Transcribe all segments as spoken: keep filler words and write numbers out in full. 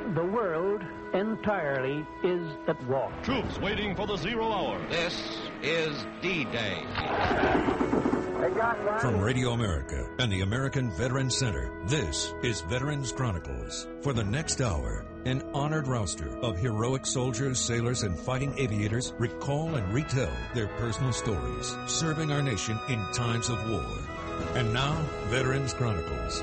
The world entirely is at war. Troops waiting for the zero hour. This is D-Day. From Radio America and the American Veterans Center, this is Veterans Chronicles. For the next hour, an honored roster of heroic soldiers, sailors, and fighting aviators recall and retell their personal stories, serving our nation in times of war. And now, Veterans Chronicles.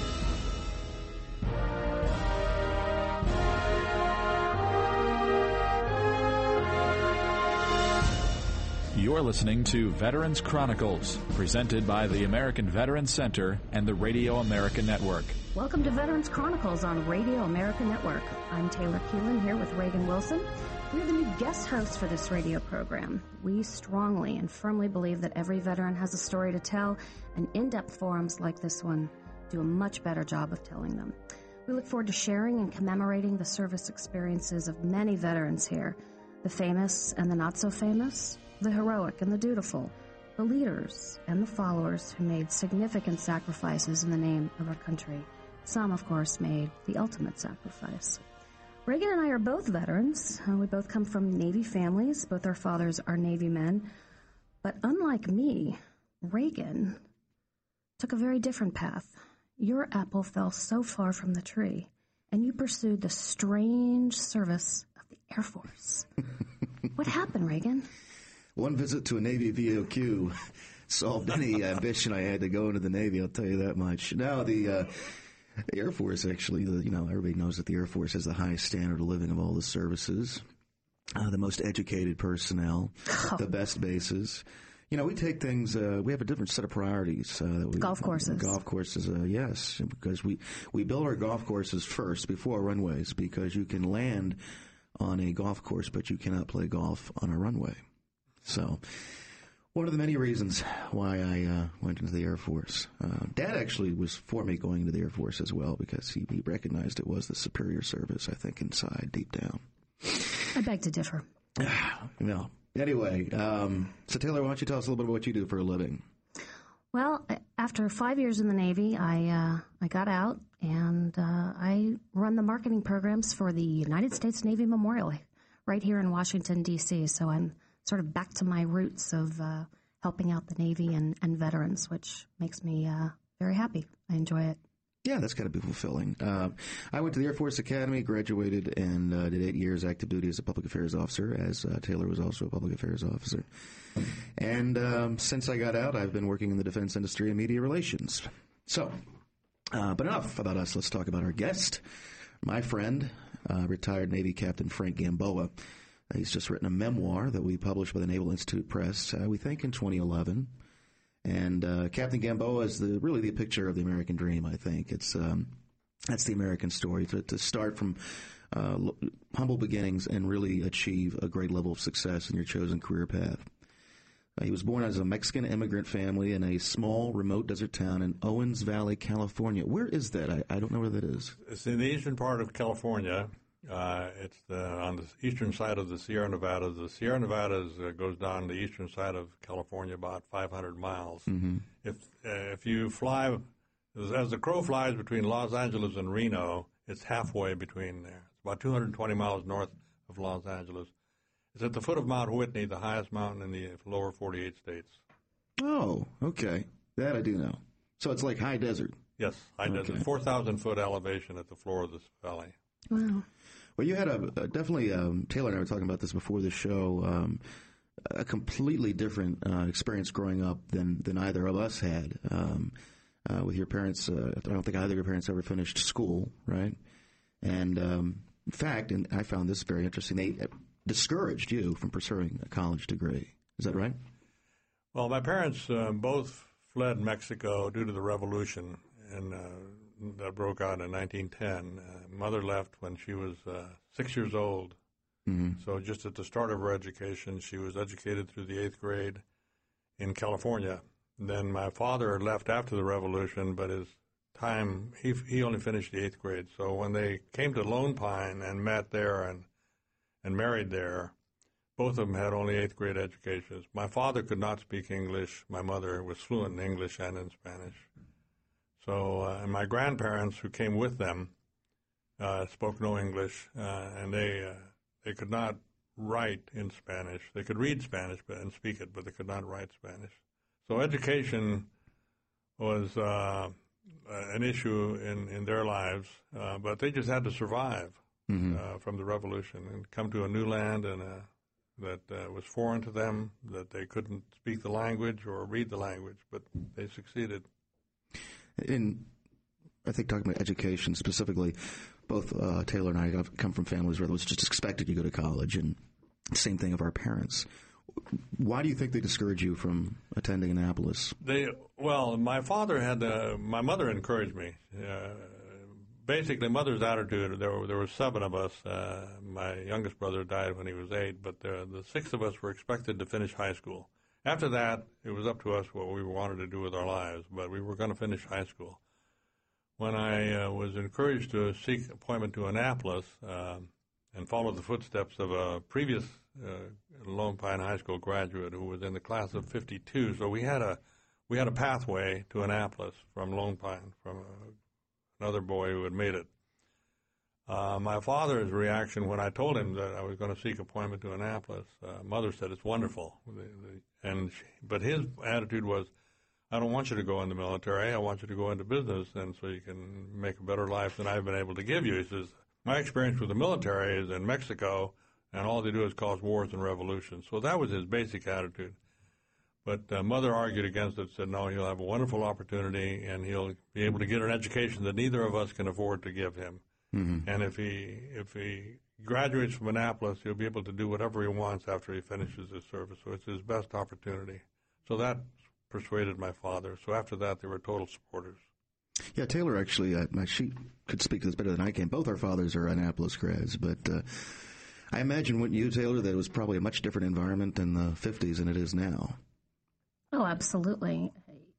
You're listening to Veterans Chronicles, presented by the American Veterans Center and the Radio America Network. Welcome to Veterans Chronicles on Radio America Network. I'm Taylor Keelan here with Reagan Wilson. We're the new guest hosts for this radio program. We strongly and firmly believe that every veteran has a story to tell, and in-depth forums like this one do a much better job of telling them. We look forward to sharing and commemorating the service experiences of many veterans here, the famous and the not-so-famous, the heroic and the dutiful, the leaders and the followers who made significant sacrifices in the name of our country. Some, of course, made the ultimate sacrifice. Reagan and I are both veterans. Uh, we both come from Navy families. Both our fathers are Navy men. But unlike me, Reagan took a very different path. Your apple fell so far from the tree, and you pursued the strange service of the Air Force. What happened, Reagan? One visit to a Navy V O Q solved any ambition I had to go into the Navy, I'll tell you that much. Now, the, uh, the Air Force, actually, the, you know, everybody knows that the Air Force has the highest standard of living of all the services, uh, the most educated personnel, oh. the best bases. You know, we take things, uh, we have a different set of priorities. Uh, that we, golf courses. Uh, golf courses, uh, yes, because we, we build our golf courses first before runways, because you can land on a golf course, but you cannot play golf on a runway. So, one of the many reasons why I uh, went into the Air Force. Uh, Dad actually was for me going into the Air Force as well, because he, he recognized it was the superior service, I think, inside, deep down. I beg to differ. Well, anyway, um, so Taylor, why don't you tell us a little bit about what you do for a living? Well, after five years in the Navy, I uh, I got out, and uh, I run the marketing programs for the United States Navy Memorial right here in Washington, D C, so I'm sort of back to my roots of uh, helping out the Navy and, and veterans, which makes me uh, very happy. I enjoy it. Yeah, that's got to be fulfilling. Uh, I went to the Air Force Academy, graduated, and uh, did eight years active duty as a public affairs officer, as uh, Taylor was also a public affairs officer. And um, since I got out, I've been working in the defense industry and media relations. So, uh, but enough about us. Let's talk about our guest, my friend, uh, retired Navy Captain Frank Gamboa. He's just written a memoir that we published by the Naval Institute Press, uh, we think in twenty eleven. And uh, Captain Gamboa is the really the picture of the American dream, I think. It's um, that's the American story, to, to start from uh, humble beginnings and really achieve a great level of success in your chosen career path. Uh, he was born as a Mexican immigrant family in a small, remote desert town in Owens Valley, California. Where is that? I, I don't know where that is. It's in the eastern part of California. Uh, it's the, on the eastern side of the Sierra Nevadas. The Sierra Nevadas uh, goes down the eastern side of California about five hundred miles. Mm-hmm. If uh, if you fly, as, as the crow flies between Los Angeles and Reno, it's halfway between there. It's about two hundred twenty miles north of Los Angeles. It's at the foot of Mount Whitney, the highest mountain in the lower forty-eight states. Oh, okay. That I do know. So it's like high desert. Yes, high okay. desert. four thousand foot elevation at the floor of this valley. Wow. Well, you had a, a definitely, um, Taylor and I were talking about this before the show, um, a completely different uh, experience growing up than, than either of us had. Um, uh, with your parents, uh, I don't think either of your parents ever finished school, right? And um, in fact, and I found this very interesting, they discouraged you from pursuing a college degree. Is that right? Well, my parents uh, both fled Mexico due to the revolution, and uh, that broke out in nineteen ten. Uh, mother left when she was uh, six years old. Mm-hmm. So just at the start of her education, she was educated through the eighth grade in California. Then my father left after the revolution, but his time, he he only finished the eighth grade. So when they came to Lone Pine and met there and and married there, both of them had only eighth grade educations. My father could not speak English. My mother was fluent in English and in Spanish. So, uh, and my grandparents who came with them uh, spoke no English, uh, and they uh, they could not write in Spanish. They could read Spanish but, and speak it, but they could not write Spanish. So education was uh, an issue in, in their lives, uh, but they just had to survive mm-hmm. uh, from the revolution and come to a new land and uh, that uh, was foreign to them, that they couldn't speak the language or read the language, but they succeeded. In, I think talking about education specifically, both uh, Taylor and I have come from families where it was just expected you go to college, and same thing of our parents. Why do you think they discourage you from attending Annapolis? They well, my father had the, my mother encouraged me. Uh, basically, mother's attitude. There were there were seven of us. Uh, my youngest brother died when he was eight, but the, the six of us were expected to finish high school. After that, it was up to us what we wanted to do with our lives, but we were going to finish high school. When I uh, was encouraged to seek appointment to Annapolis uh, and follow the footsteps of a previous uh, Lone Pine High School graduate who was in the class of fifty-two, so we had a we had a pathway to Annapolis from Lone Pine, from a, another boy who had made it. Uh, my father's reaction when I told him that I was going to seek appointment to Annapolis, uh, mother said, "It's wonderful," and she, but his attitude was, "I don't want you to go in the military. I want you to go into business, and so you can make a better life than I've been able to give you." He says, "My experience with the military is in Mexico, and all they do is cause wars and revolutions." So that was his basic attitude. But uh, mother argued against it, said, "No, he'll have a wonderful opportunity, and he'll be able to get an education that neither of us can afford to give him. Mm-hmm. And if he if he graduates from Annapolis, he'll be able to do whatever he wants after he finishes his service. So it's his best opportunity." So that persuaded my father. So after that, they were total supporters. Yeah, Taylor actually, uh, she could speak to this better than I can. Both our fathers are Annapolis grads, but uh, I imagine, wouldn't you, Taylor, that it was probably a much different environment in the fifties than it is now? Oh, absolutely.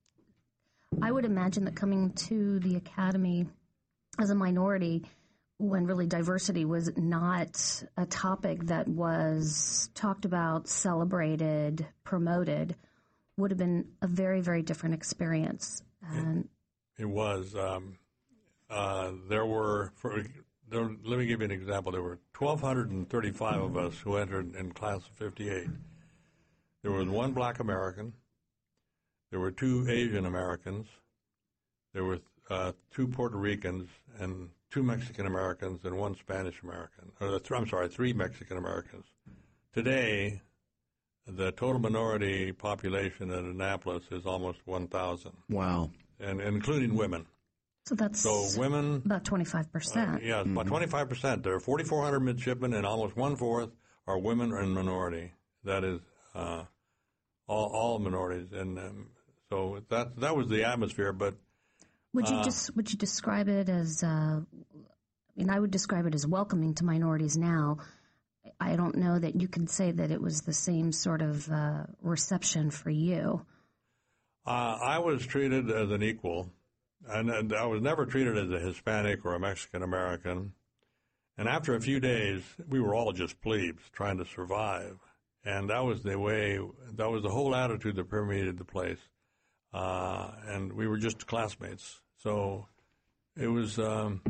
I would imagine that coming to the academy as a minority, when really diversity was not a topic that was talked about, celebrated, promoted, would have been a very, very different experience. And it, it was. Um, uh, there were, for, there, let me give you an example. There were one thousand two hundred thirty-five of us who entered in class of fifty-eight. There was one black American. There were two Asian Americans. There were uh, two Puerto Ricans and two Mexican Americans and one Spanish American. Or th- I'm sorry, three Mexican Americans. Today, the total minority population in Annapolis is almost one thousand. Wow. And, and including women. So that's so women, about twenty-five percent. Uh, yeah, mm-hmm. About twenty-five percent. There are forty-four hundred midshipmen, and almost one-fourth are women and minority. That is uh, all, all minorities. And um, so that that was the atmosphere. But would you uh, just would you describe it as? Uh, I mean, I would describe it as welcoming to minorities now. I don't know that you could say that it was the same sort of uh, reception for you. Uh, I was treated as an equal, and, and I was never treated as a Hispanic or a Mexican American. And after a few days, we were all just plebes trying to survive. And that was the way, that was the whole attitude that permeated the place. Uh, and we were just classmates. So it was, um,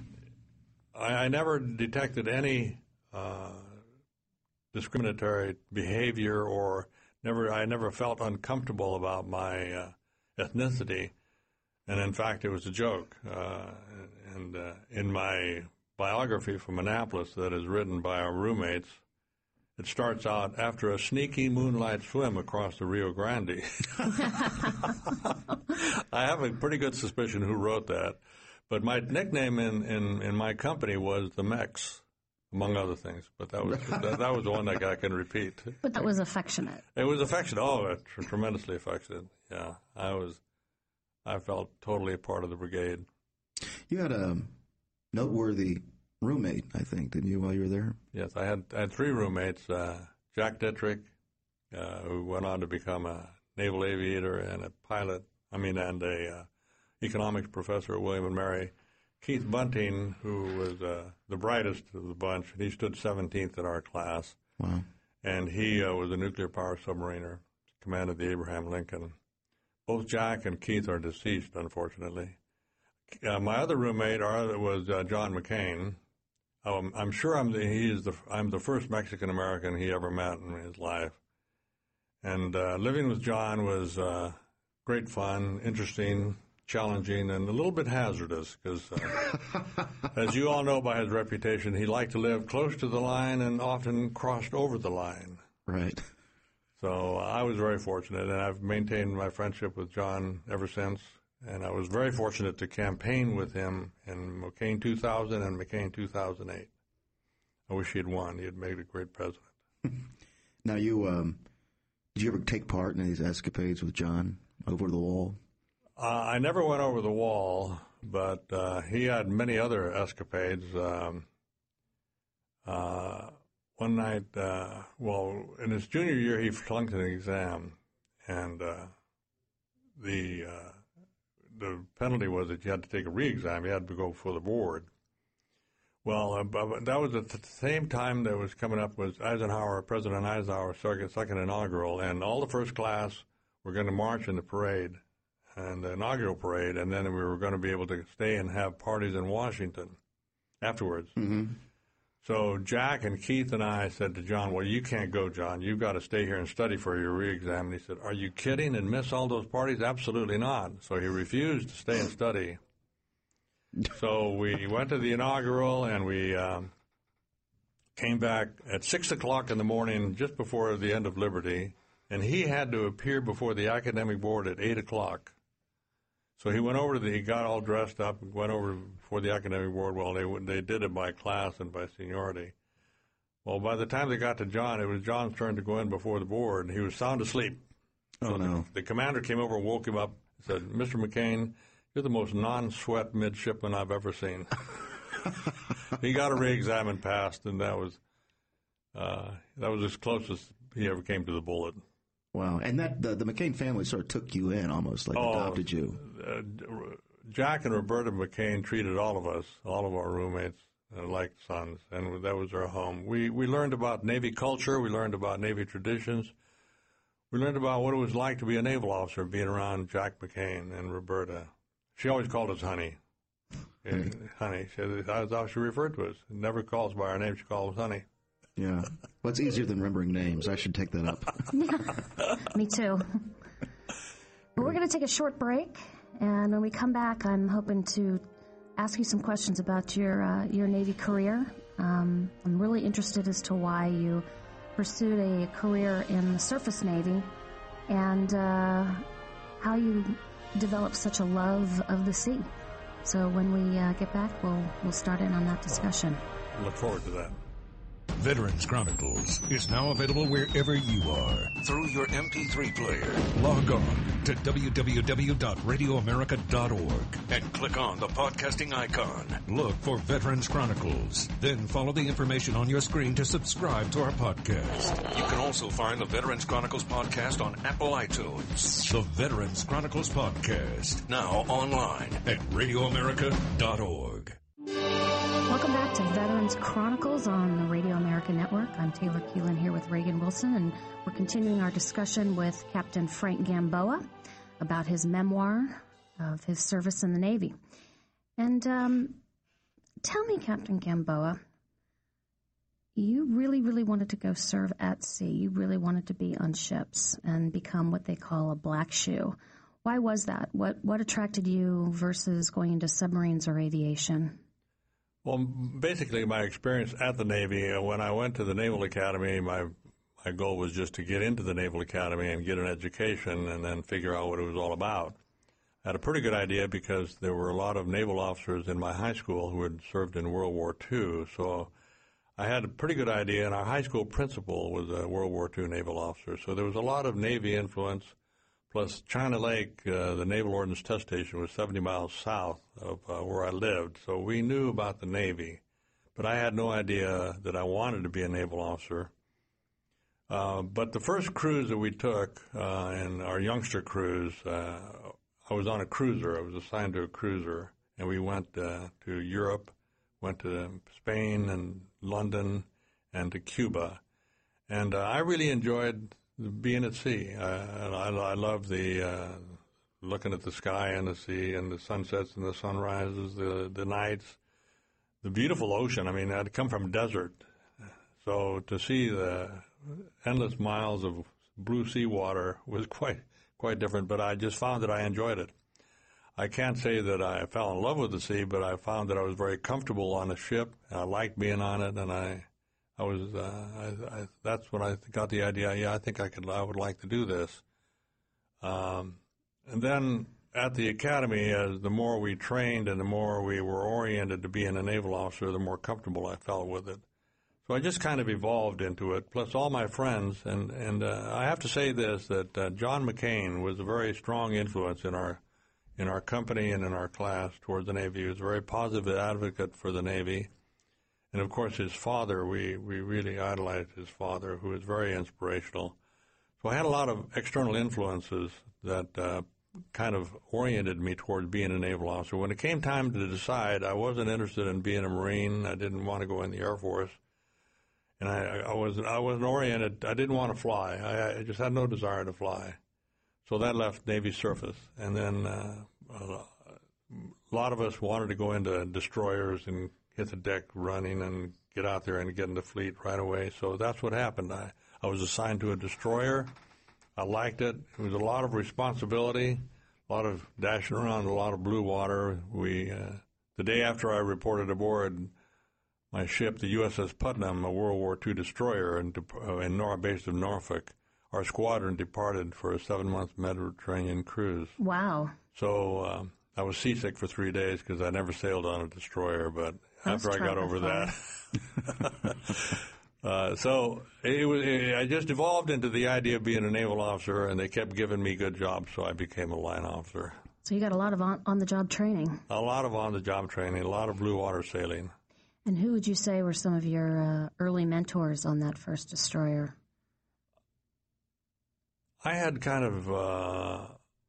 I, I never detected any uh, discriminatory behavior, or never, I never felt uncomfortable about my uh, ethnicity. And in fact, it was a joke. Uh, and uh, in my biography from Annapolis that is written by our roommates, it starts out, "After a sneaky moonlight swim across the Rio Grande." I have a pretty good suspicion who wrote that. But my nickname in, in, in my company was the Mex, among other things. But that was that, that was the one that I can repeat. But that was affectionate. It was affectionate. Oh, tr- tremendously affectionate. Yeah, I was. I felt totally a part of the brigade. You had a noteworthy roommate, I think, didn't you, while you were there? Yes, I had I had three roommates. Uh, Jack Dittrich, uh, who went on to become a naval aviator and a pilot. I mean, and a uh, economics professor at William and Mary. Keith Bunting, who was uh, the brightest of the bunch, he stood seventeenth in our class. Wow. And he uh, was a nuclear power submariner, commanded the Abraham Lincoln. Both Jack and Keith are deceased, unfortunately. uh, my other roommate was uh, John McCain. Um, I'm sure I'm the, he is the I'm the first Mexican American he ever met in his life. And uh, living with John was uh, great fun, interesting, challenging, and a little bit hazardous because, uh, as you all know by his reputation, he liked to live close to the line and often crossed over the line. Right. So I was very fortunate, and I've maintained my friendship with John ever since. And I was very fortunate to campaign with him in McCain two thousand and McCain two thousand eight. I wish he had won. He had made a great president. Now, you um, did you ever take part in these escapades with John over the wall? Uh, I never went over the wall, but uh, he had many other escapades. Um, uh, one night, uh, well, in his junior year, he flunked an exam, and uh, the uh, the penalty was that you had to take a re-exam. You had to go before the board. Well, uh, that was at the same time that was coming up was Eisenhower, President Eisenhower's second, second inaugural, and all the first class were going to march in the parade, and the inaugural parade, and then we were going to be able to stay and have parties in Washington afterwards. Mm-hmm. So Jack and Keith and I said to John, well, you can't go, John. You've got to stay here and study for your re-exam. And he said, are you kidding and miss all those parties? Absolutely not. So he refused to stay and study. So we went to the inaugural, and we um, came back at six o'clock in the morning, just before the end of Liberty, and he had to appear before the academic board at eight o'clock. So he went over to the, he got all dressed up and went over before the academic board. Well, they they did it by class and by seniority. Well, by the time they got to John, it was John's turn to go in before the board, and he was sound asleep. Oh, so no. The, the commander came over and woke him up and said, Mister McCain, you're the most non-sweat midshipman I've ever seen. He got a re-exam and passed, and that was uh, that was as close as he ever came to the bullet. Wow. And that the, the McCain family sort of took you in almost, like oh, adopted you. Uh, Jack and Roberta McCain treated all of us, all of our roommates, uh, like sons, and that was our home. We we learned about Navy culture. We learned about Navy traditions. We learned about what it was like to be a naval officer, being around Jack McCain and Roberta. She always called us honey. Honey. Honey. She, that's how she referred to us. Never calls by our name. She calls us honey. Yeah. Well, it's easier than remembering names. I should take that up. Me too. But we're going to take a short break, and when we come back, I'm hoping to ask you some questions about your uh, your Navy career. Um, I'm really interested as to why you pursued a career in the surface Navy, and uh, how you developed such a love of the sea. So when we uh, get back, we'll we'll start in on that discussion. Look forward to that. Veterans Chronicles is now available wherever you are through your M P three player. Log on to w w w dot radio america dot org and click on the podcasting icon. Look for Veterans Chronicles. Then follow the information on your screen to subscribe to our podcast. You can also find the Veterans Chronicles podcast on Apple iTunes. The Veterans Chronicles podcast, now online at radio america dot org. Welcome back to Veterans Chronicles on the Radio America Network. I'm Taylor Keelan here with Reagan Wilson, and we're continuing our discussion with Captain Frank Gamboa about his memoir of his service in the Navy. And um, tell me, Captain Gamboa, you really, really wanted to go serve at sea. You really wanted to be on ships and become what they call a black shoe. Why was that? What what attracted you versus going into submarines or aviation? Well, basically, my experience at the Navy, uh, when I went to the Naval Academy, my my goal was just to get into the Naval Academy and get an education and then figure out what it was all about. I had a pretty good idea because there were a lot of naval officers in my high school who had served in World War Two, so I had a pretty good idea, and our high school principal was a World War Two naval officer, so there was a lot of Navy influence. Plus, China Lake, uh, the Naval Ordnance Test Station, was seventy miles south of uh, where I lived, so we knew about the Navy. But I had no idea that I wanted to be a naval officer. Uh, but the first cruise that we took, uh, in our youngster cruise, uh, I was on a cruiser. I was assigned to a cruiser, and we went uh, to Europe, went to Spain and London, and to Cuba. And uh, I really enjoyed being at sea. I, I, I love the uh, looking at the sky and the sea and the sunsets and the sunrises, the the nights, the beautiful ocean. I mean, I'd come from desert, so to see the endless miles of blue seawater was quite quite different. But I just found that I enjoyed it. I can't say that I fell in love with the sea, but I found that I was very comfortable on the ship. I liked being on it, and I, I was. Uh, I, I, that's when I got the idea. Yeah, I think I could. I would like to do this. Um, and then at the academy, as the more we trained and the more we were oriented to being a naval officer, the more comfortable I felt with it. So I just kind of evolved into it. Plus, all my friends, and and uh, I have to say this: that uh, John McCain was a very strong influence in our. in our company and in our class towards the Navy. He was a very positive advocate for the Navy. And, of course, his father, we, we really idolized his father, who was very inspirational. So I had a lot of external influences that uh, kind of oriented me toward being a naval officer. When it came time to decide, I wasn't interested in being a Marine. I didn't want to go in the Air Force. And I, I, wasn't, I wasn't oriented. I didn't want to fly. I, I just had no desire to fly. So that left Navy surface. And then uh, a lot of us wanted to go into destroyers and hit the deck running and get out there and get in the fleet right away. So that's what happened. I, I was assigned to a destroyer. I liked it. It was a lot of responsibility, a lot of dashing around, a lot of blue water. We, uh, the day after I reported aboard my ship, the U S S Putnam, a World War Two destroyer in, uh, in Nor- based in Norfolk, our squadron departed for a seven-month Mediterranean cruise. Wow. So um, I was seasick for three days because I never sailed on a destroyer, but That's after I got over that. uh, so it was, it, I just evolved into the idea of being a naval officer, and they kept giving me good jobs, so I became a line officer. So you got a lot of on, on-the-job training. A lot of on-the-job training, a lot of blue water sailing. And who would you say were some of your uh, early mentors on that first destroyer? I had kind of, uh,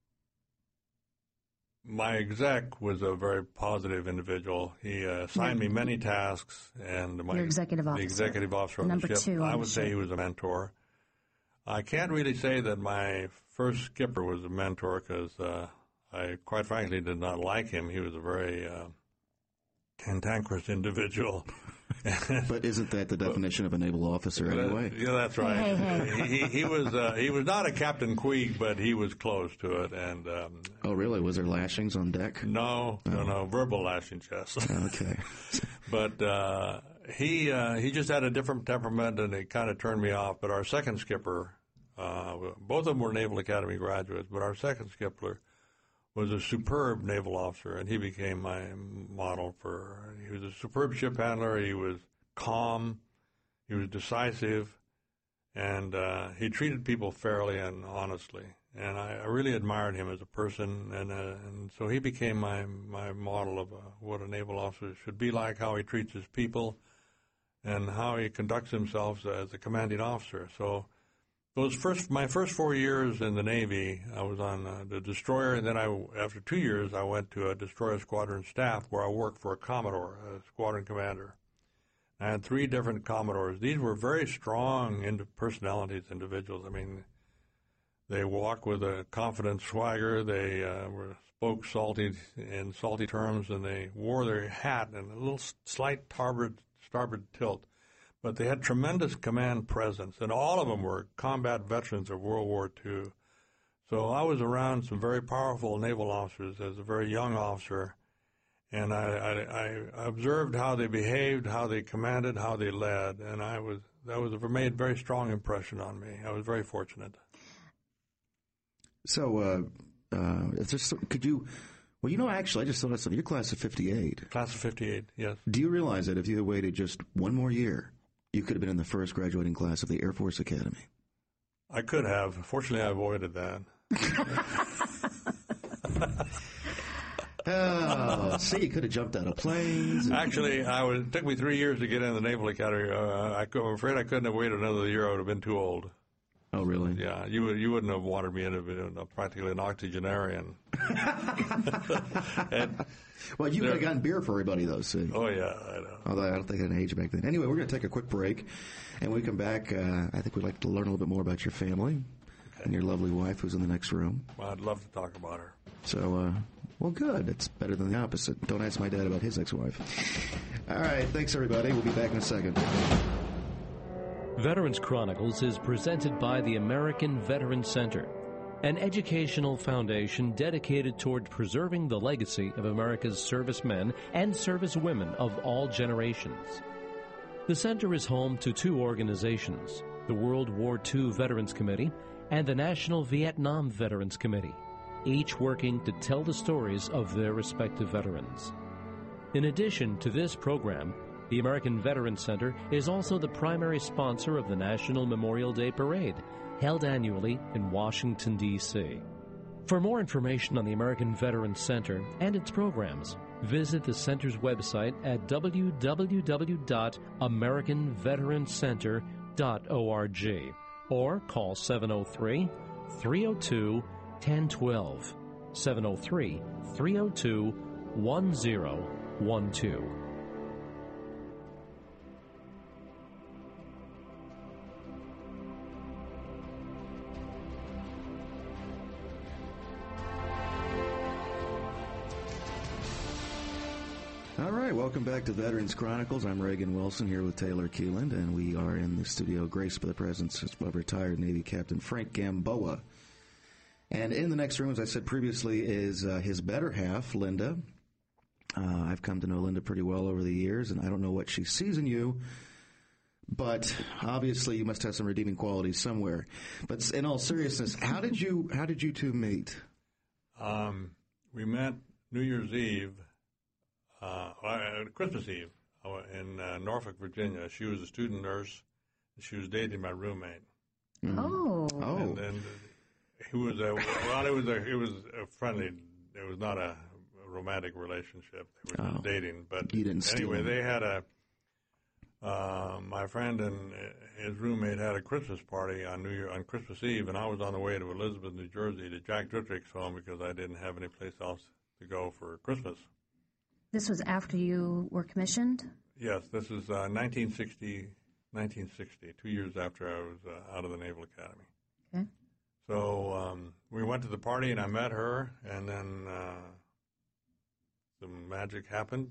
my exec was a very positive individual. He uh, assigned me many tasks, and my Your executive officer. the executive officer on Number the ship, two on I the would ship. say he was a mentor. I can't really say that my first skipper was a mentor because uh, I, quite frankly, did not like him. He was a very uh, cantankerous individual. But isn't that the definition of a naval officer anyway? Yeah, that's right. Hey, hey, hey. He, he was uh, he was not a Captain Queeg, but he was close to it. And um, Oh, really? Was there lashings on deck? no, no, no, verbal lashings, yes. Okay. But uh, he uh, he just had a different temperament, and it kind of turned me off. But our second skipper, uh, both of them were Naval Academy graduates, but our second skipper was a superb naval officer, and he became my model for. He was a superb ship handler. He was calm. He was decisive, and uh, he treated people fairly and honestly. And I, I really admired him as a person, and uh, and so he became my my model of uh, what a naval officer should be like, how he treats his people, and how he conducts himself as a commanding officer. So. Those first, my first four years in the Navy, I was on uh, the destroyer, and then I, after two years, I went to a destroyer squadron staff where I worked for a Commodore, a squadron commander. I had three different Commodores. These were very strong into personalities, individuals. I mean, they walked with a confident swagger. They uh, were spoke salty in salty terms, and they wore their hat in a little slight starboard starboard tilt. But they had tremendous command presence, and all of them were combat veterans of World War Two. So I was around some very powerful naval officers as a very young officer, and I, I, I observed how they behaved, how they commanded, how they led, and I was that was a made very strong impression on me. I was very fortunate. So, uh, uh, just, could you? Well, you know, actually, I just thought of something. You're class of fifty-eight. Class of fifty-eight, yes. Do you realize that if you had waited just one more year, you could have been in the first graduating class of the Air Force Academy? I could have. Fortunately, I avoided that. Oh, see, you could have jumped out of planes. Actually, I was, it took me three years to get in the Naval Academy. Uh, I, I'm afraid I couldn't have waited another year. I would have been too old. Oh, really? Yeah, you would, you wouldn't have wanted me in a, in a practically an octogenarian. and, well, you could have gotten beer for everybody, though, see. Oh, yeah, I know. Although I don't think I had an age back then. Anyway, we're going to take a quick break, and when we come back, uh, I think we'd like to learn a little bit more about your family. and your lovely wife who's in the next room. Well, I'd love to talk about her. So, uh, well, good. It's better than the opposite. Don't ask my dad about his ex-wife. All right, thanks, everybody. We'll be back in a second. Veterans Chronicles is presented by the American Veterans Center, an educational foundation dedicated toward preserving the legacy of America's servicemen and servicewomen of all generations. The center is home to two organizations, the World War Two Veterans Committee and the National Vietnam Veterans Committee, each working to tell the stories of their respective veterans. In addition to this program, the American Veterans Center is also the primary sponsor of the National Memorial Day Parade, held annually in Washington, D C For more information on the American Veterans Center and its programs, visit the center's website at w w w dot american veterans center dot org or call seven oh three, three oh two, one oh one two, seven oh three, three oh two, one oh one two. All right, welcome back to Veterans Chronicles. I'm Reagan Wilson here with Taylor Keeland, and we are in the studio graced by the presence of retired Navy Captain Frank Gamboa. And in the next room, as I said previously, is uh, his better half, Linda. Uh, I've come to know Linda pretty well over the years, and I don't know what she sees in you, but obviously you must have some redeeming qualities somewhere. But in all seriousness, how did you how did you two meet? Um, we met New Year's Eve. Uh, Christmas Eve in uh, Norfolk, Virginia. She was a student nurse, and she was dating my roommate. Mm. Oh, oh, and then he was a well. It was a it was a friendly. It was not a romantic relationship. They were oh. just dating, but you didn't anyway, steal they had a. Uh, my friend and his roommate had a Christmas party on New Year on Christmas Eve, and I was on the way to Elizabeth, New Jersey, to Jack Dittrich's home because I didn't have any place else to go for Christmas. This was after you were commissioned? Yes, this is uh, nineteen sixty, nineteen sixty, two years after I was uh, out of the Naval Academy. Okay. So um, we went to the party, and I met her, and then uh, some magic happened.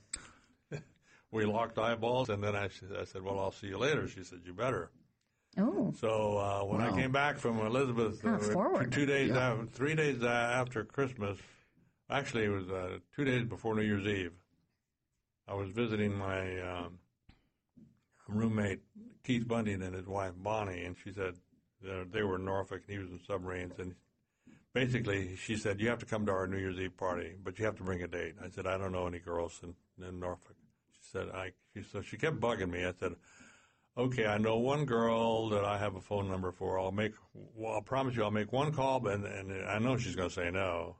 We locked eyeballs, and then I, I said, well, I'll see you later. She said, you better. Oh. So uh, when wow. I came back from Elizabeth, oh, uh, two days, yeah. after, three days uh, after Christmas, actually, it was uh, two days before New Year's Eve. I was visiting my um, roommate, Keith Bunting, and his wife, Bonnie, and she said uh, they were in Norfolk, and he was in submarines. And basically, she said, you have to come to our New Year's Eve party, but you have to bring a date. I said, I don't know any girls in, in Norfolk. She said, I. She, so she kept bugging me. I said, okay, I know one girl that I have a phone number for. I'll make, well, I'll promise you I'll make one call, and, and I know she's going to say no.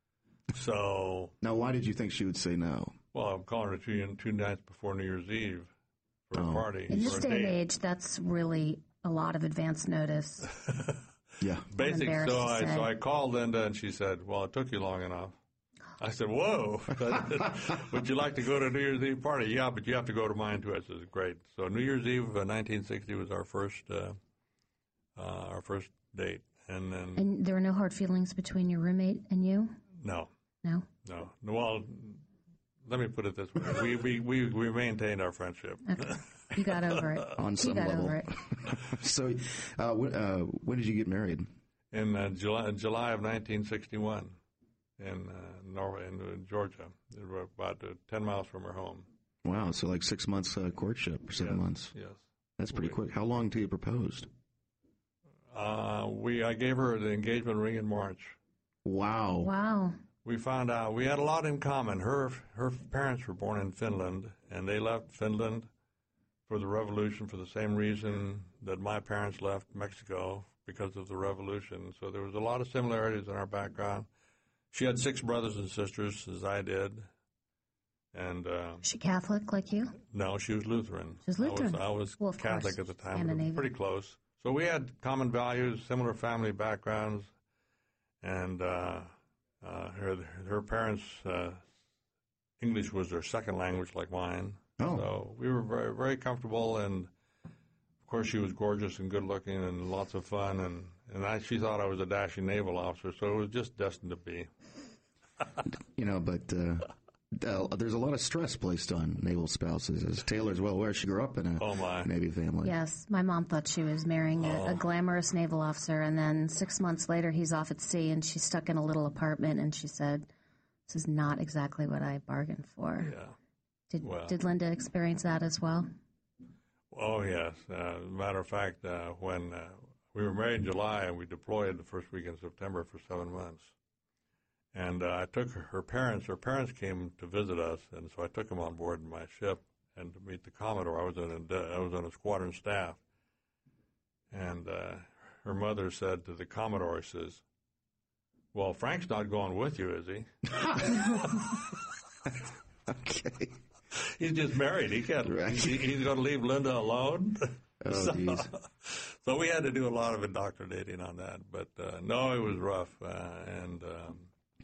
So now, why did you think she would say no? Well, I'm calling her two, two nights before New Year's Eve for oh. a party. In this for a day and date. age, that's really a lot of advance notice. Yeah. Basic. I'm So I to so I called Linda, and she said, "Well, it took you long enough." I said, "Whoa! Would you like to go to a New Year's Eve party?" Yeah, but you have to go to mine too. I said, "Great." So New Year's Eve of nineteen sixty was our first uh, uh, our first date, and then And there were no hard feelings between your roommate and you? no, No? no, no. Well, let me put it this way: we we we, we maintained our friendship. Okay. You got over it. On you some got level. over it. So, uh, when, uh, when did you get married? In uh, July July of nineteen sixty-one. In, uh, Nor- in uh, Georgia, about uh, ten miles from her home. Wow, so like six months uh, courtship, or seven yes, months. Yes, that's pretty we, quick. How long till you proposed? Uh, we I gave her the engagement ring in March. Wow. Wow. We found out we had a lot in common. Her her parents were born in Finland, and they left Finland for the revolution for the same reason that my parents left Mexico, because of the revolution. So there was a lot of similarities in our background. She had six brothers and sisters, as I did. And uh, Was she Catholic like you? no, she was Lutheran. She was Lutheran. I was, I was Well, of Catholic course, at the time, but Scandinavian. pretty close. So we had common values, similar family backgrounds, and uh, uh, her her parents' uh, English was their second language, like mine. Oh. So we were very very comfortable, and of course she was gorgeous and good looking and lots of fun, and and I, she thought I was a dashing naval officer, so it was just destined to be. You know, but uh, uh, there's a lot of stress placed on naval spouses, as Taylor's well aware. She grew up in a oh my. Navy family. Yes, my mom thought she was marrying a, oh. a glamorous naval officer, and then six months later he's off at sea, and she's stuck in a little apartment, and she said, this is not exactly what I bargained for. Yeah. Did, well, did Linda experience that as well? Oh, yes. Uh, as a matter of fact, uh, when uh, we were married in July and we deployed the first week in September for seven months, and uh, I took her, her parents, her parents came to visit us, and so I took them on board in my ship and to meet the Commodore. I was on a, I was on a squadron staff, and uh, her mother said to the Commodore, she says, well, Frank's not going with you, is he? Okay. He's just married. He can't. Right. He, he's going to leave Linda alone. Oh, so, geez. so we had to do a lot of indoctrinating on that. But uh, no, it was rough. Uh, and um,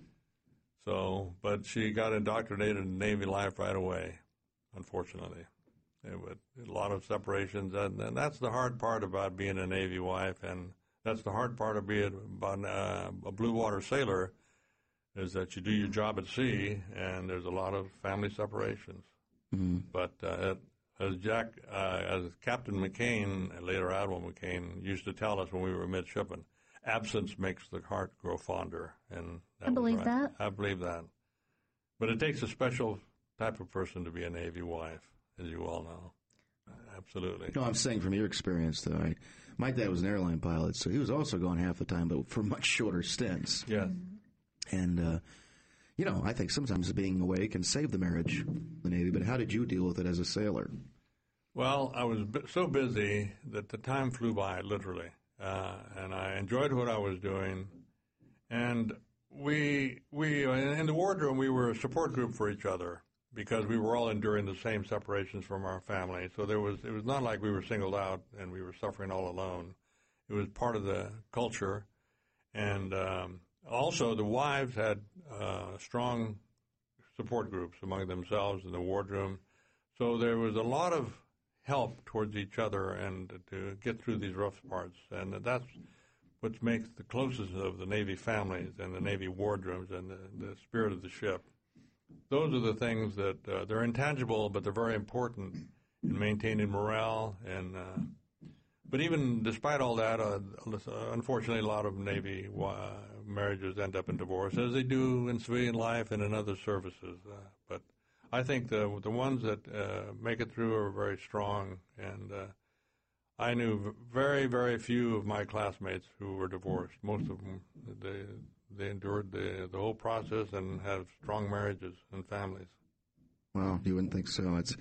so, but she got indoctrinated in Navy life right away, unfortunately. It was a lot of separations, and, and that's the hard part about being a Navy wife, and that's the hard part of being about, uh, a blue water sailor, is that you do your job at sea, and there's a lot of family separations. Mm-hmm. But uh, as Jack, uh, as Captain McCain, later Admiral McCain, used to tell us when we were midshipmen, absence makes the heart grow fonder. And that I believe was right. that. I believe that. But it takes a special type of person to be a Navy wife, as you all know. Absolutely. No, I'm saying from your experience, though. I, my dad was an airline pilot, so he was also gone half the time, but for much shorter stints. Yes. And, uh, you know, I think sometimes being away can save the marriage, the Navy. But how did you deal with it as a sailor? Well, I was so busy that the time flew by, literally. Uh, and I enjoyed what I was doing. And we, we in the wardroom, we were a support group for each other, because we were all enduring the same separations from our family. So there was, it was not like we were singled out and we were suffering all alone. It was part of the culture. And um, also the wives had uh, strong support groups among themselves in the wardroom. So there was a lot of help towards each other and to get through these rough parts. And that's what makes the closest of the Navy families and the Navy wardrooms and the, the spirit of the ship. Those are the things that uh, they're intangible, but they're very important in maintaining morale. And uh, but even despite all that, uh, unfortunately, a lot of Navy uh, marriages end up in divorce, as they do in civilian life and in other services. Uh, but I think the the ones that uh, make it through are very strong. And uh, I knew very, very few of my classmates who were divorced. Most of them, they. They endured the the whole process and have strong marriages and families. Well, you wouldn't think so. It's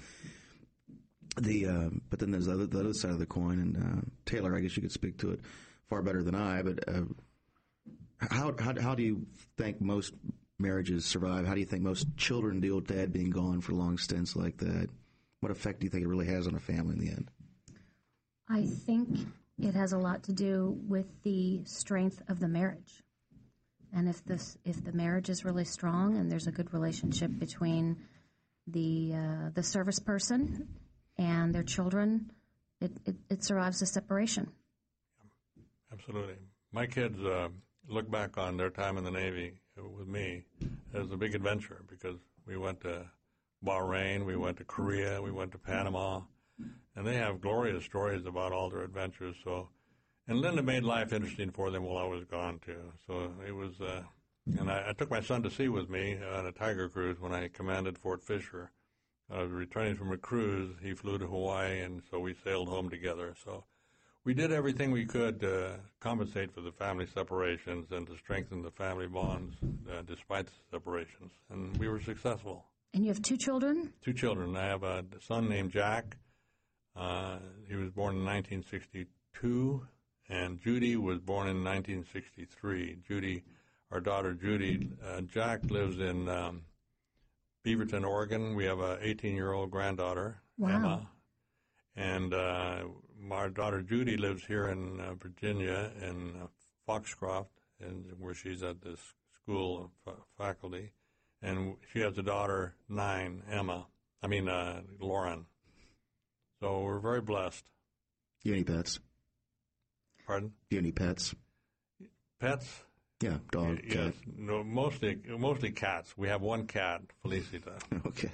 the uh, but then there's the other, the other side of the coin, and uh, Taylor, I guess you could speak to it far better than I. But uh, how how how do you think most marriages survive? How do you think most children deal with dad being gone for long stints like that? What effect do you think it really has on a family in the end? I think it has a lot to do with the strength of the marriage. And if this, if the marriage is really strong and there's a good relationship between the uh, the service person and their children, it, it, it survives the separation. Absolutely. My kids uh, look back on their time in the Navy with me as a big adventure, because we went to Bahrain, we went to Korea, we went to Panama, and they have glorious stories about all their adventures. So. And Linda made life interesting for them while I was gone, too. So it was, uh, and I, I took my son to sea with me on a Tiger cruise when I commanded Fort Fisher. I was returning from a cruise. He flew to Hawaii, and so we sailed home together. So we did everything we could to compensate for the family separations and to strengthen the family bonds uh, despite the separations. And we were successful. And you have two children? Two children. I have a son named Jack. Uh, he was born in nineteen sixty-two. And Judy was born in nineteen sixty-three. Judy, our daughter Judy, uh, Jack lives in um, Beaverton, Oregon. We have an eighteen-year-old granddaughter, wow. Emma. And uh, our daughter Judy lives here in uh, Virginia, in uh, Foxcroft, and where she's at this school of uh, faculty. And she has a daughter, nine, Emma. I mean, uh, Lauren. So we're very blessed. You have any pets? Pardon? Do you have any pets? pets? Yeah, dog, yes, cat. no, mostly mostly cats. We have one cat, Felicita. Okay.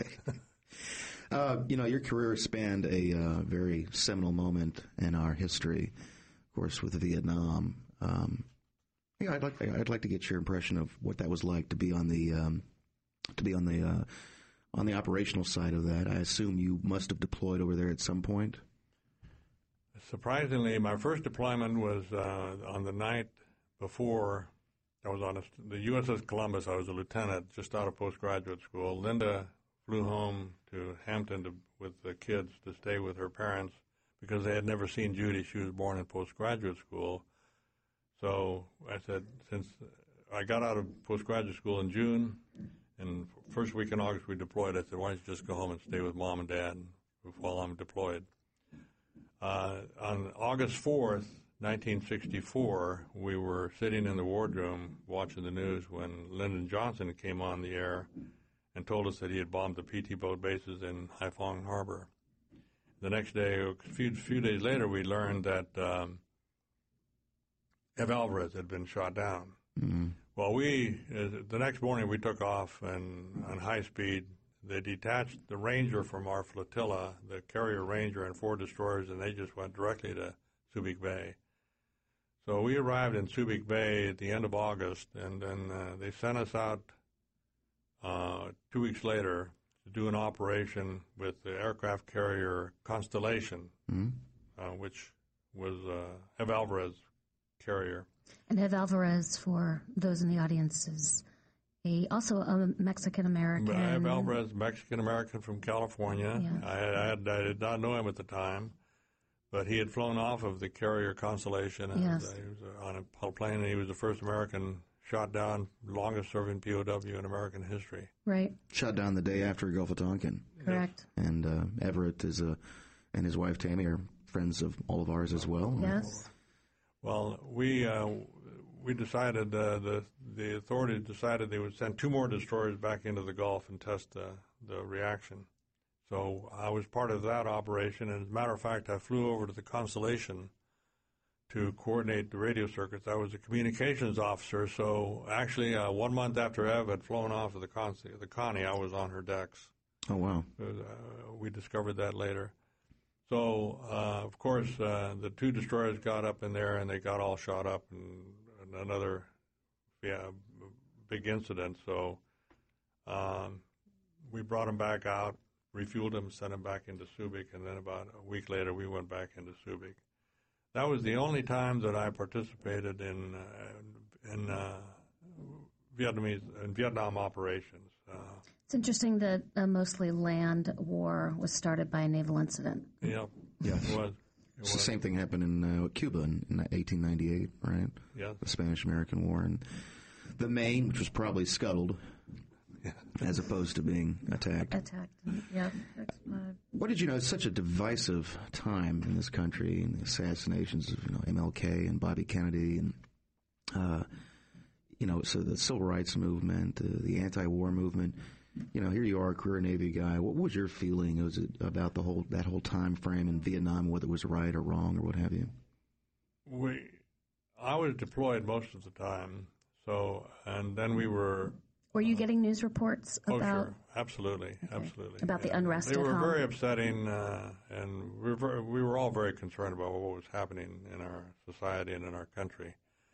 uh, you know, your career spanned a uh, very seminal moment in our history, of course, with Vietnam. Um, yeah, I'd like I'd like to get your impression of what that was like to be on the um, to be on the uh, on the operational side of that. I assume you must have deployed over there at some point. Surprisingly, my first deployment was uh, on the night before. I was on a, the U S S Columbus. I was a lieutenant just out of postgraduate school. Linda flew home to Hampton to, with the kids to stay with her parents because they had never seen Judy. She was born in postgraduate school. So I said, since I got out of postgraduate school in June, and first week in August we deployed, I said, why don't you just go home and stay with Mom and Dad while I'm deployed? Uh, on August fourth, nineteen sixty-four, we were sitting in the wardroom watching the news when Lyndon Johnson came on the air and told us that he had bombed the P T boat bases in Haiphong Harbor. The next day, a few, few days later, we learned that um, Ev Alvarez had been shot down. Mm-hmm. Well, we, uh, the next morning, we took off and on high speed. They detached the Ranger from our flotilla, the carrier Ranger and four destroyers, and they just went directly to Subic Bay. So we arrived in Subic Bay at the end of August, and then uh, they sent us out uh, two weeks later to do an operation with the aircraft carrier Constellation, mm-hmm. uh, which was uh, Ev Alvarez carrier. And Ev Alvarez, for those in the audience, is a, also a Mexican-American. Ev Alvarez, Mexican-American from California. Yeah. I, had, I, had, I did not know him at the time. But he had flown off of the carrier Constellation, and yes. uh, he was on a plane, and he was the first American shot down, longest-serving P O W in American history. Right. Shot down the day after Gulf of Tonkin. Correct. And uh, Everett is a, and his wife Tammy are friends of all of ours as well. Yes. Well, we uh, we decided uh, the the authorities decided they would send two more destroyers back into the Gulf and test uh, the reaction. So I was part of that operation, and as a matter of fact, I flew over to the Constellation to coordinate the radio circuits. I was a communications officer, so actually uh, one month after Ev had flown off of the, Con- the Connie, I was on her decks. Oh, wow. Uh, we discovered that later. So, uh, of course, uh, the two destroyers got up in there, and they got all shot up, and, and another yeah, big incident. So um, we brought them back out, refueled them, sent them back into Subic, and then about a week later we went back into Subic. That was the only time that I participated in uh, in uh, Vietnamese in Vietnam operations. Uh, it's interesting that a mostly land war was started by a naval incident. Yeah, yes. it was. It it's was. The same thing happened in uh, Cuba in, in eighteen ninety-eight, right? Yes. The Spanish-American War, and the Maine, which was probably scuttled. Yeah. As opposed to being attacked. Attacked, yeah. What did you know? It's such a divisive time in this country, and the assassinations of you know M L K and Bobby Kennedy, and uh, you know, so the civil rights movement, uh, the anti-war movement. You know, here you are, a career Navy guy. What was your feeling? Was it about the whole that whole time frame in Vietnam, whether it was right or wrong or what have you? We, I was deployed most of the time, so and then we were. Were you getting news reports about? Oh, sure. Absolutely. Okay. Absolutely. About the yeah. unrest They at were home. very upsetting, uh, and we were, very, we were all very concerned about what was happening in our society and in our country.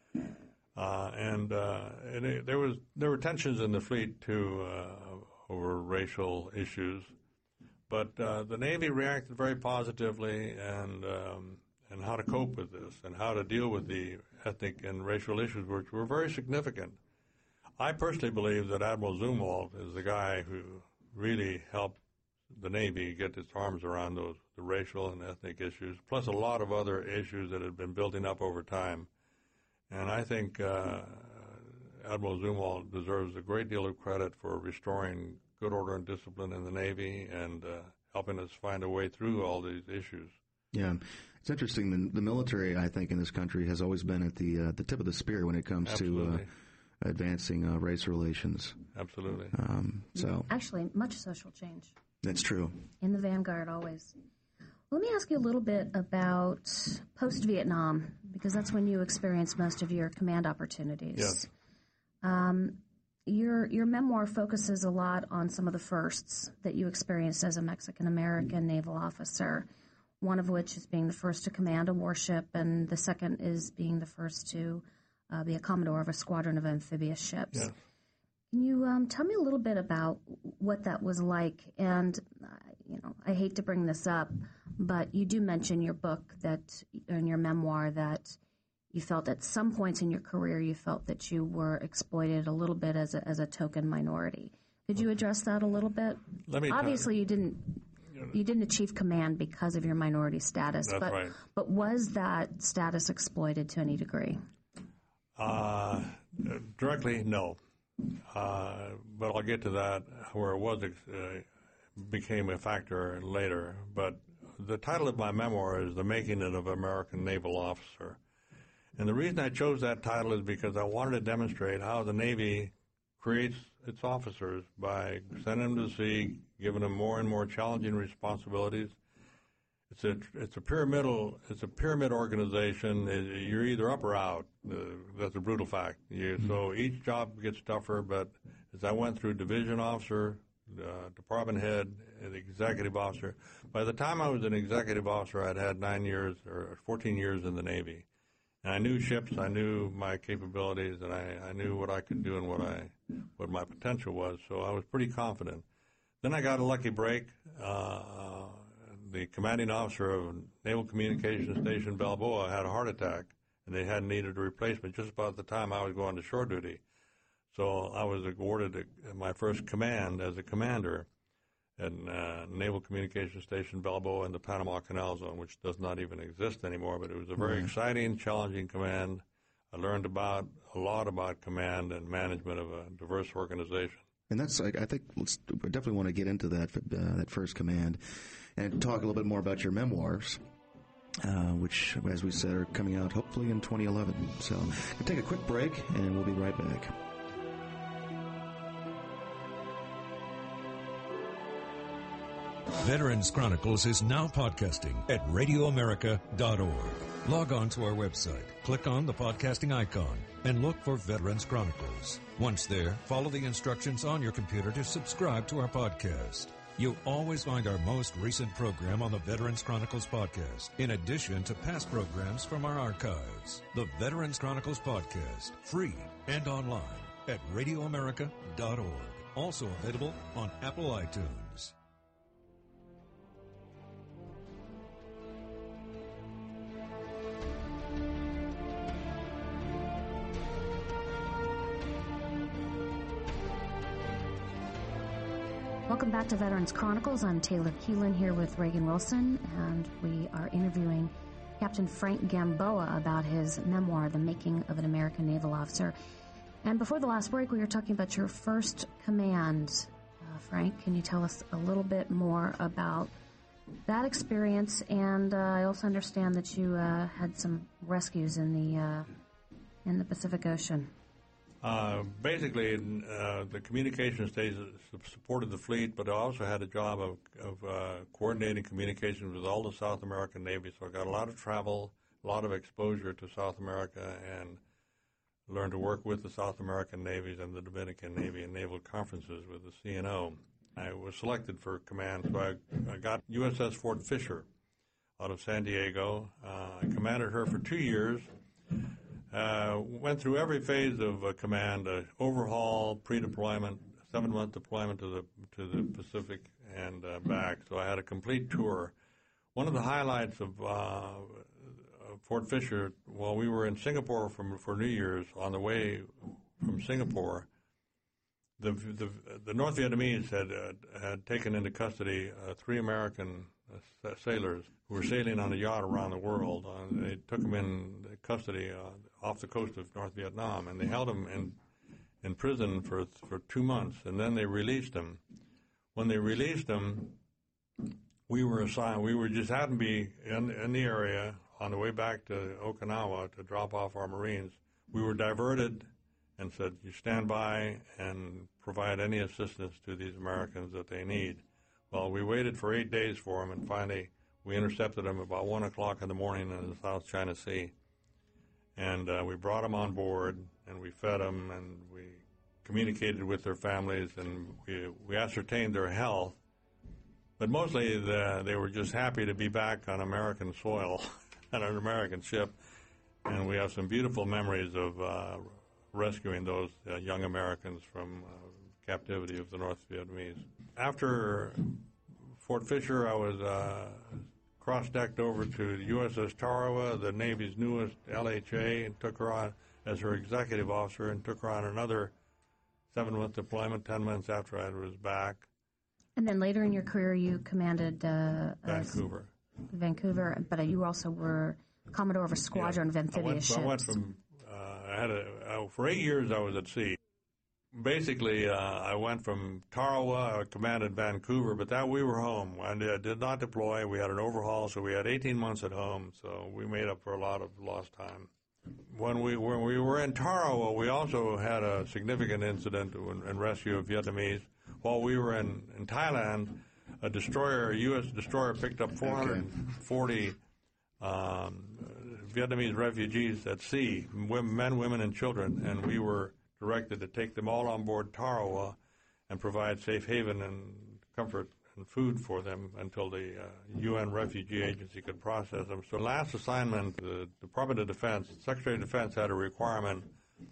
Uh, and uh, and it, there was there were tensions in the fleet, too, uh, over racial issues. But uh, the Navy reacted very positively and um, and how to cope with this and how to deal with the ethnic and racial issues, which were very significant. I personally believe that Admiral Zumwalt is the guy who really helped the Navy get its arms around those the racial and ethnic issues, plus a lot of other issues that had been building up over time. And I think uh, Admiral Zumwalt deserves a great deal of credit for restoring good order and discipline in the Navy and uh, helping us find a way through all these issues. Yeah. It's interesting. The, the military, I think, in this country has always been at the uh, the tip of the spear when it comes Absolutely. to uh, advancing uh, race relations. Absolutely. Um, so Actually, much social change. That's true. In the vanguard, always. Let me ask you a little bit about post-Vietnam, because that's when you experienced most of your command opportunities. Yes. Um, your your memoir focuses a lot on some of the firsts that you experienced as a Mexican-American naval officer, one of which is being the first to command a warship, and the second is being the first to uh, be a commodore of a squadron of amphibious ships. Yes. Can you um, tell me a little bit about what that was like? And, uh, you know, I hate to bring this up, but you do mention your book that, in your memoir, that you felt at some points in your career you felt that you were exploited a little bit as a, as a token minority. Could you address that a little bit? Let me Obviously, you didn't you didn't achieve command because of your minority status, That's but right. but was that status exploited to any degree? Uh, directly, no. Uh, but I'll get to that where it was uh, became a factor later. But the title of my memoir is The Making of an American Naval Officer. And the reason I chose that title is because I wanted to demonstrate how the Navy creates its officers by sending them to sea, giving them more and more challenging responsibilities. It's a it's a pyramidal it's a pyramid organization. You're either up or out. Uh, that's a brutal fact. You, so each job gets tougher. But as I went through division officer, uh, department head, and executive officer, by the time I was an executive officer, I'd had nine years or fourteen years in the Navy, and I knew ships. I knew my capabilities, and I, I knew what I could do and what I what my potential was. So I was pretty confident. Then I got a lucky break. Uh, The commanding officer of Naval Communications Station Balboa had a heart attack, and they had needed a replacement just about the time I was going to shore duty. So I was awarded a, my first command as a commander at uh, Naval Communications Station Balboa in the Panama Canal Zone, which does not even exist anymore. But it was a very mm-hmm. exciting, challenging command. I learned about a lot about command and management of a diverse organization. And that's, I, I think, let's I definitely want to get into that uh, that first command and talk a little bit more about your memoirs, uh, which, as we said, are coming out hopefully in twenty eleven. So we'll take a quick break, and we'll be right back. Veterans Chronicles is now podcasting at radio america dot org. Log on to our website, click on the podcasting icon, and look for Veterans Chronicles. Once there, follow the instructions on your computer to subscribe to our podcast. You'll always find our most recent program on the Veterans Chronicles podcast, in addition to past programs from our archives. The Veterans Chronicles podcast, free and online at radio america dot org. Also available on Apple iTunes. Welcome back to Veterans Chronicles. I'm Taylor Keelan here with Reagan Wilson, and we are interviewing Captain Frank Gamboa about his memoir, The Making of an American Naval Officer. And before the last break, we were talking about your first command. Uh, Frank, can you tell us a little bit more about that experience? And uh, I also understand that you uh, had some rescues in the uh, in the Pacific Ocean. Uh, basically, uh, the communication station supported the fleet, but I also had a job of, of uh, coordinating communications with all the South American Navy. So I got a lot of travel, a lot of exposure to South America, and learned to work with the South American navies and the Dominican Navy in naval conferences with the C N O. I was selected for command, so I, I got U S S Fort Fisher out of San Diego. Uh, I commanded her for two years. Uh, went through every phase of uh, command, uh, overhaul, pre-deployment, seven-month deployment to the to the Pacific and uh, back. So I had a complete tour. One of the highlights of uh, Fort Fisher, while we were in Singapore from, for New Year's, on the way from Singapore, the the, the North Vietnamese had uh, had taken into custody uh, three American uh, sailors who were sailing on a yacht around the world. Uh, they took them in custody uh, off the coast of North Vietnam, and they held them in in prison for for two months, and then they released them. When they released them, we were assigned. We were just happened to be in in the area on the way back to Okinawa to drop off our Marines. We were diverted and said, "You stand by and provide any assistance to these Americans that they need." Well, we waited for eight days for them, and finally We intercepted them about one o'clock in the morning in the South China Sea. And uh, we brought them on board, and we fed them, and we communicated with their families, and we, we ascertained their health. But mostly the, they were just happy to be back on American soil, on an American ship. And we have some beautiful memories of uh, rescuing those uh, young Americans from uh, captivity of the North Vietnamese. After Fort Fisher, I was uh, cross-decked over to the U S S Tarawa, the Navy's newest L H A, and took her on as her executive officer, and took her on another seven-month deployment, ten months after I was back. And then later in your career, you commanded uh, Vancouver. Uh, Vancouver, but you also were Commodore of a squadron yeah. of amphibious I went, ships. I went from, uh, I had a, uh, for eight years I was at sea. Basically, uh, I went from Tarawa, I commanded Vancouver, but that we were home. I did, did not deploy. We had an overhaul, so we had eighteen months at home, so we made up for a lot of lost time. When we when we were in Tarawa, we also had a significant incident in, in rescue of Vietnamese. While we were in, in Thailand, a destroyer, a U S destroyer, picked up four hundred forty okay. um, Vietnamese refugees at sea, women, men, women, and children, and we were directed to take them all on board Tarawa and provide safe haven and comfort and food for them until the uh, U N Refugee Agency could process them. So last assignment, the Department of Defense, Secretary of Defense had a requirement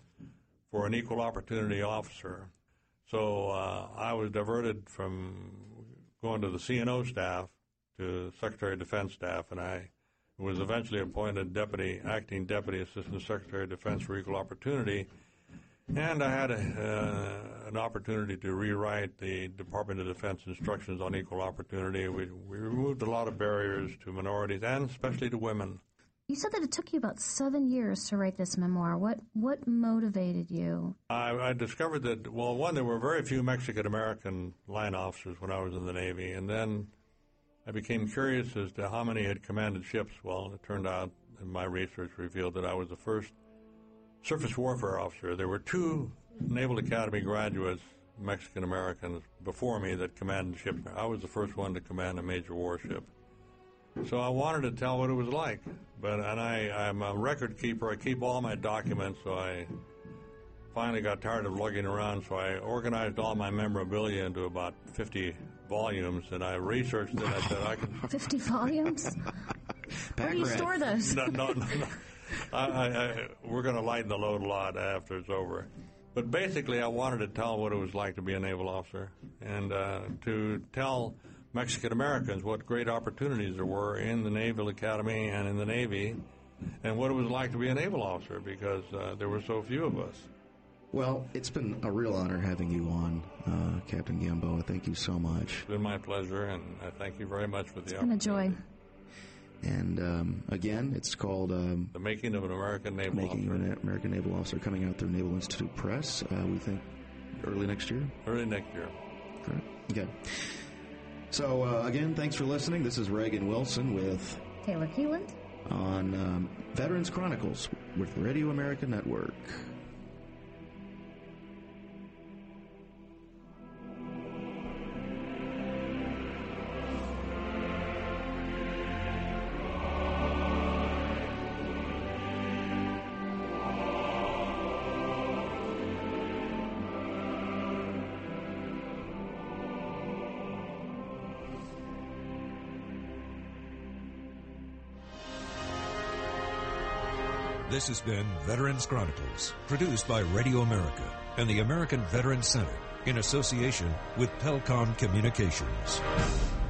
for an equal opportunity officer. So uh, I was diverted from going to the C N O staff to Secretary of Defense staff, and I was eventually appointed Deputy, Acting Deputy Assistant Secretary of Defense for Equal Opportunity. And I had a, uh, an opportunity to rewrite the Department of Defense instructions on equal opportunity. We, we removed a lot of barriers to minorities and especially to women. You said that it took you about seven years to write this memoir. What what motivated you? I, I discovered that, well, one, there were very few Mexican-American line officers when I was in the Navy. And then I became curious as to how many had commanded ships. Well, it turned out, and my research revealed that I was the first surface warfare officer. There were two Naval Academy graduates, Mexican-Americans, before me that commanded ships. I was the first one to command a major warship. So I wanted to tell what it was like. But and I, I'm a record keeper. I keep all my documents, so I finally got tired of lugging around, so I organized all my memorabilia into about fifty volumes, and I researched it. I said I can... fifty volumes? Where do you store those? No, no, no. no. I, I, I, we're going to lighten the load a lot after it's over. But basically, I wanted to tell what it was like to be a naval officer and uh, to tell Mexican Americans what great opportunities there were in the Naval Academy and in the Navy, and what it was like to be a naval officer, because uh, there were so few of us. Well, it's been a real honor having you on, uh, Captain Gamboa. Thank you so much. It's been my pleasure, and I thank you very much for the it's opportunity. It's been a joy. And um, again, it's called um, The Making of an American Naval Making Officer. Making of an American Naval Officer, coming out through Naval Institute Press, uh, we think early next year? Early next year. Correct. Okay. So, uh, again, thanks for listening. This is Reagan Wilson with Taylor Keeland on um, Veterans Chronicles with Radio America Network. This has been Veterans Chronicles, produced by Radio America and the American Veterans Center in association with Pelcom Communications.